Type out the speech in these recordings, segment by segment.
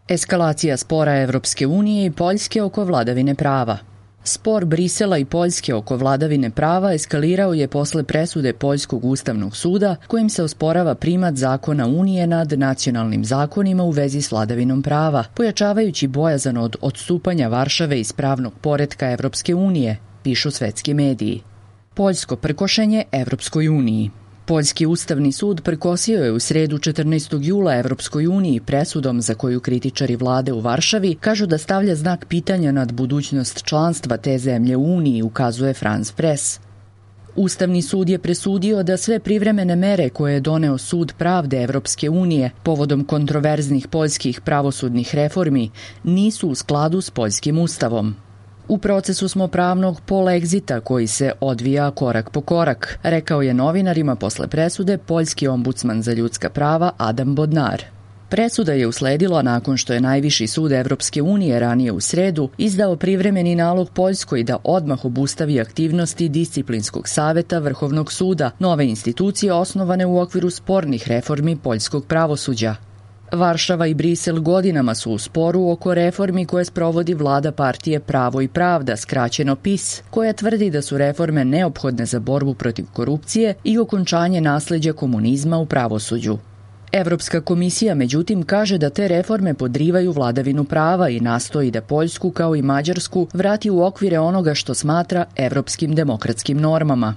Eskalacija spora Evropske unije i Poljske oko vladavine prava. Spor Brisela i Poljske oko vladavine prava eskalirao je posle presude Poljskog ustavnog suda kojim se osporava primat zakona Unije nad nacionalnim zakonima u vezi s vladavinom prava, pojačavajući bojazan od odstupanja Varšave iz pravnog poretka Evropske unije, pišu svetski mediji. Poljsko prkošenje Evropskoj uniji. Poljski ustavni sud prkosio je u sredu 14. jula Evropskoj uniji presudom za koju kritičari vlade u Varšavi kažu da stavlja znak pitanja nad budućnost članstva te zemlje u Uniji, ukazuje France Press. Ustavni sud je presudio da sve privremene mere koje je doneo Sud pravde Evropske unije povodom kontroverznih poljskih pravosudnih reformi nisu u skladu s poljskim ustavom. U procesu smo pravnog polexita koji se odvija korak po korak, rekao je novinarima posle presude poljski ombudsman za ljudska prava Adam Bodnar. Presuda je usledila nakon što je Najviši sud Evropske unije ranije u sredu izdao privremeni nalog Poljskoj da odmah obustavi aktivnosti Disciplinskog saveta Vrhovnog suda, nove institucije osnovane u okviru spornih reformi poljskog pravosuđa. Varšava i Brisel godinama su u sporu oko reformi koje sprovodi vlada partije Pravo i pravda, skraćeno PiS, koja tvrdi da su reforme neophodne za borbu protiv korupcije i okončanje nasleđa komunizma u pravosuđu. Evropska komisija, međutim, kaže da te reforme podrivaju vladavinu prava i nastoji da Poljsku, kao i Mađarsku, vrati u okvire onoga što smatra evropskim demokratskim normama.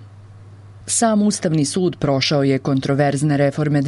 Sam Ustavni sud prošao je kontroverzne reforme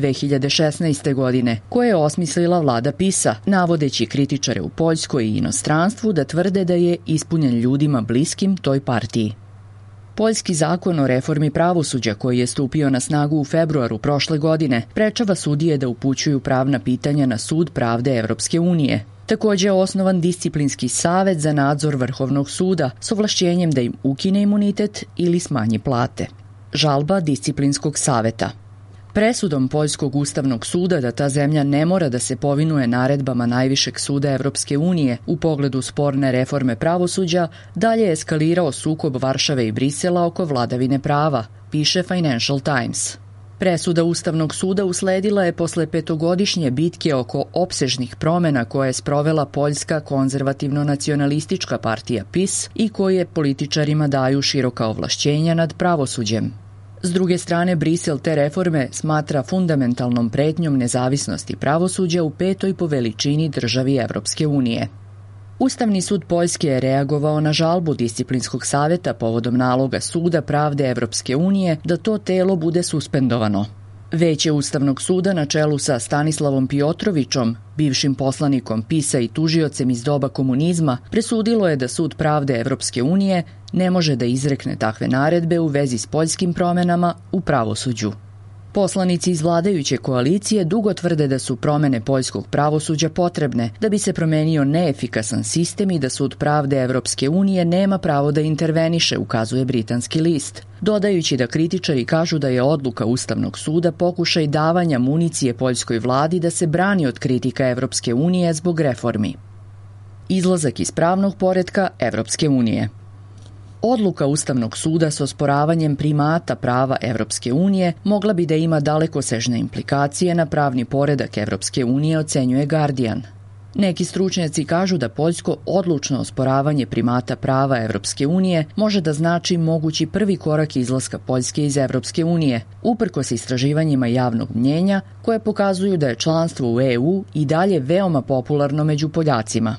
2016. godine, koje je osmislila vlada PiS-a, navodeći kritičare u Poljskoj i inostranstvu da tvrde da je ispunjen ljudima bliskim toj partiji. Poljski zakon o reformi pravosuđa, koji je stupio na snagu u februaru prošle godine, sprečava sudije da upućuju pravna pitanja na Sud pravde Evropske unije. Takođe je osnovan disciplinski savet za nadzor Vrhovnog suda s ovlašćenjem da im ukine imunitet ili smanji plate. Žalba disciplinskog saveta. Presudom Poljskog ustavnog suda da ta zemlja ne mora da se povinuje naredbama Najvišeg suda Evropske unije u pogledu sporne reforme pravosuđa, dalje je eskalirao sukob Varšave i Brisela oko vladavine prava, piše Financial Times. Presuda Ustavnog suda usledila je posle petogodišnje bitke oko opsežnih promena koje je sprovela poljska konzervativno-nacionalistička partija PiS i koje političarima daju široka ovlašćenja nad pravosuđem. S druge strane, Brisel te reforme smatra fundamentalnom pretnjom nezavisnosti pravosuđa u petoj po veličini državi Evropske unije. Ustavni sud Poljske je reagovao na žalbu Disciplinskog saveta povodom naloga Suda pravde Evropske unije da to telo bude suspendovano. Veće Ustavnog suda na čelu sa Stanislavom Piotrovićom, bivšim poslanikom PiS-a i tužiocem iz doba komunizma, presudilo je da Sud pravde Evropske unije ne može da izrekne takve naredbe u vezi s poljskim promenama u pravosuđu. Poslanici iz vladajuće koalicije dugo tvrde da su promene poljskog pravosuđa potrebne da bi se promenio neefikasan sistem i da Sud pravde Evropske unije nema pravo da interveniše, ukazuje britanski list, dodajući da kritičari kažu da je odluka Ustavnog suda pokušaj davanja municije poljskoj vladi da se brani od kritika Evropske unije zbog reformi. Izlazak iz pravnog poretka Evropske unije. Odluka Ustavnog suda s osporavanjem primata prava Evropske unije mogla bi da ima dalekosežne implikacije na pravni poredak Evropske unije, ocenjuje Guardian. Neki stručnjaci kažu da poljsko odlučno osporavanje primata prava Evropske unije može da znači mogući prvi korak izlaska Poljske iz Evropske unije, uprkos istraživanjima javnog mnjenja koje pokazuju da je članstvo u EU i dalje veoma popularno među Poljacima.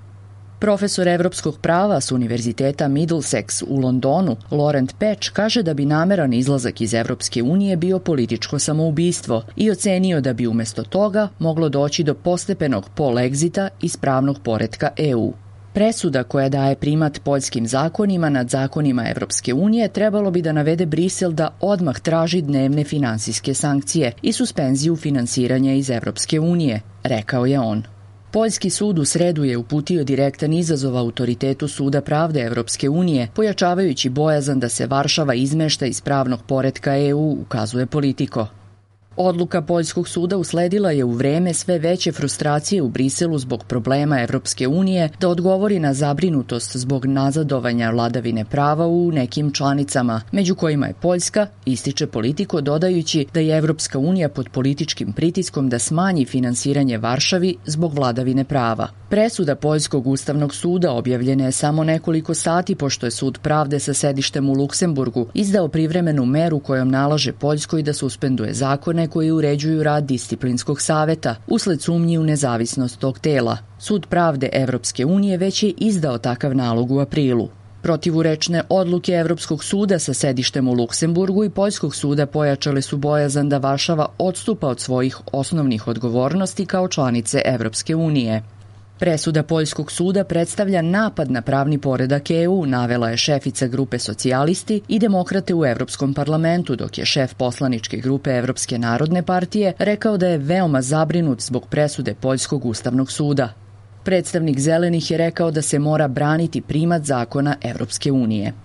Profesor evropskog prava s Univerziteta Middlesex u Londonu, Laurent Patch, kaže da bi nameran izlazak iz Evropske unije bio političko samoubistvo i ocenio da bi umjesto toga moglo doći do postepenog polexita iz pravnog poretka EU. Presuda koja daje primat poljskim zakonima nad zakonima Evropske unije trebalo bi da navede Brisel da odmah traži dnevne finansijske sankcije i suspenziju finansiranja iz Evropske unije, rekao je on. Poljski sud u sredu je uputio direktan izazov autoritetu Suda pravde Evropske unije, pojačavajući bojazan da se Varšava izmešta iz pravnog poretka EU, ukazuje Politico. Odluka poljskog suda usledila je u vreme sve veće frustracije u Briselu zbog problema Evropske unije da odgovori na zabrinutost zbog nazadovanja vladavine prava u nekim članicama, među kojima je Poljska, ističe Politico dodajući da je Evropska unija pod političkim pritiskom da smanji finansiranje Varšavi zbog vladavine prava. Presuda Poljskog ustavnog suda objavljena je samo nekoliko sati pošto je Sud pravde sa sedištem u Luksemburgu izdao privremenu meru kojom nalaže Poljskoj da suspenduje zakone koji uređuju rad disciplinskog saveta usled sumnji u nezavisnost tog tela. Sud pravde Evropske unije već je izdao takav nalog u aprilu. Protivurečne odluke Evropskog suda sa sedištem u Luksemburgu i Poljskog suda pojačale su bojazan da Varšava odstupa od svojih osnovnih odgovornosti kao članice Evropske unije. Presuda Poljskog suda predstavlja napad na pravni poredak EU, navela je šefica grupe socijalisti i demokrate u Evropskom parlamentu, dok je šef poslaničke grupe Evropske narodne partije rekao da je veoma zabrinut zbog presude Poljskog ustavnog suda. Predstavnik Zelenih je rekao da se mora braniti primat zakona Evropske unije.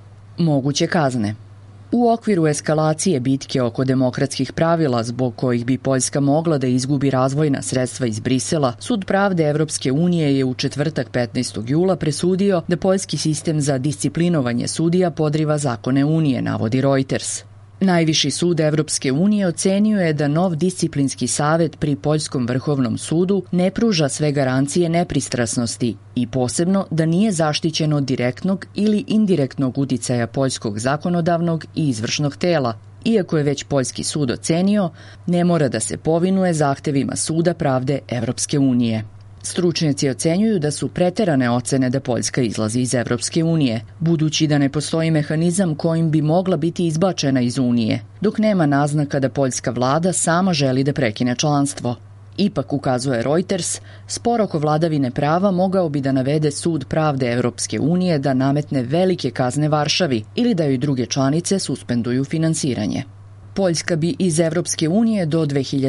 Moguće kazne. U okviru eskalacije bitke oko demokratskih pravila zbog kojih bi Poljska mogla da izgubi razvojna sredstva iz Brisela, Sud pravde Evropske unije je u četvrtak 15. jula presudio da poljski sistem za disciplinovanje sudija podriva zakone Unije, navodi Reuters. Najviši sud Evropske unije ocenio je da nov disciplinski savet pri Poljskom vrhovnom sudu ne pruža sve garancije nepristrasnosti i posebno da nije zaštićen od direktnog ili indirektnog uticaja poljskog zakonodavnog i izvršnog tela. Iako je već poljski sud ocenio, ne mora da se povinuje zahtevima Suda pravde Evropske unije. Stručnjaci ocenjuju da su preterane ocene da Poljska izlazi iz Evropske unije, budući da ne postoji mehanizam kojim bi mogla biti izbačena iz Unije, dok nema naznaka da poljska vlada sama želi da prekine članstvo. Ipak, ukazuje Reuters, spor oko vladavine prava mogao bi da navede Sud pravde Evropske unije da nametne velike kazne Varšavi ili da joj druge članice suspenduju finansiranje. Poljska bi iz Evropske unije do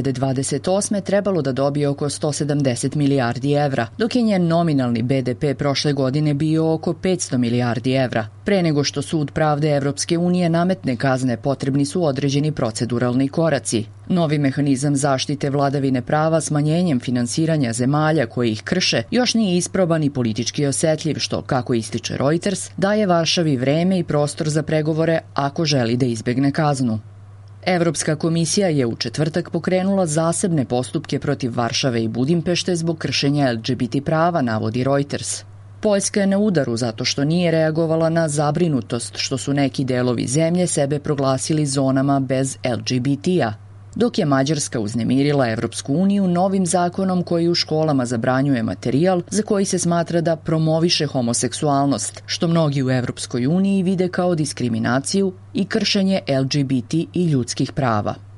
2028. trebalo da dobije oko 170 milijardi evra, dok je njen nominalni BDP prošle godine bio oko 500 milijardi evra. Pre nego što Sud pravde Evropske unije nametne kazne, potrebni su određeni proceduralni koraci. Novi mehanizam zaštite vladavine prava smanjenjem finansiranja zemalja koji ih krše još nije isproban i politički osetljiv, što, kako ističe Reuters, daje Varšavi vreme i prostor za pregovore ako želi da izbegne kaznu. Evropska komisija je u četvrtak pokrenula zasebne postupke protiv Varšave i Budimpešte zbog kršenja LGBT prava, navodi Reuters. Poljska je na udaru zato što nije reagovala na zabrinutost što su neki delovi zemlje sebe proglasili zonama bez LGBT-a, dok je Mađarska uznemirila Evropsku uniju novim zakonom koji u školama zabranjuje materijal za koji se smatra da promoviše homoseksualnost, što mnogi u Evropskoj uniji vide kao diskriminaciju i kršenje LGBT i ljudskih prava.